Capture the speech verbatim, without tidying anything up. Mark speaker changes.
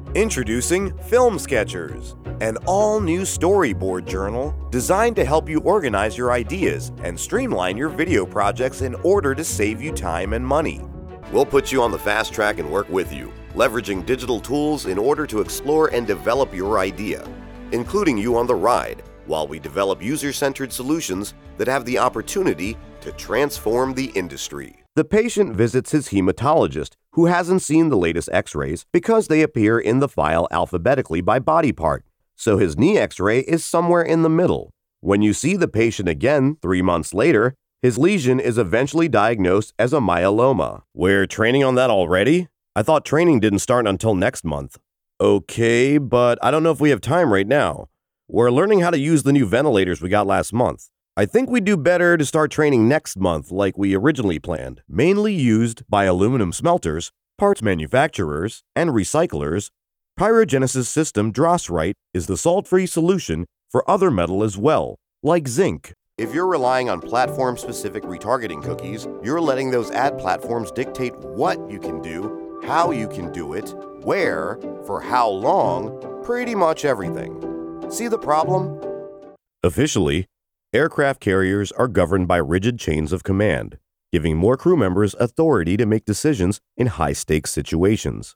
Speaker 1: Introducing Film Sketchers, an all-new storyboard journal designed to help you organize your ideas and streamline your video projects in order to save you time and money. We'll put you on the fast track and work with you, leveraging digital tools in order to explore and develop your idea, including you on the ride, while we develop user-centered solutions that have the opportunity to transform the industry. The patient visits his hematologist, who hasn't seen the latest x-rays because they appear in the file alphabetically by body part, so his knee x-ray is somewhere in the middle. When you see the patient again three months later, his lesion is eventually diagnosed as a myeloma. We're training on that already? I thought training didn't start until next month. Okay, but I don't know if we have time right now. We're learning how to use the new ventilators we got last month. I think we'd do better to start training next month like we originally planned. Mainly used by aluminum smelters, parts manufacturers, and recyclers, PyroGenesis system DROSRite is the salt-free solution for other metal as well, like zinc. If you're relying on platform-specific retargeting cookies, you're letting those ad platforms dictate what you can do, how you can do it, where, for how long, pretty much everything. See the problem? Officially, aircraft carriers are governed by rigid chains of command, giving more crew members authority to make decisions in high-stakes situations.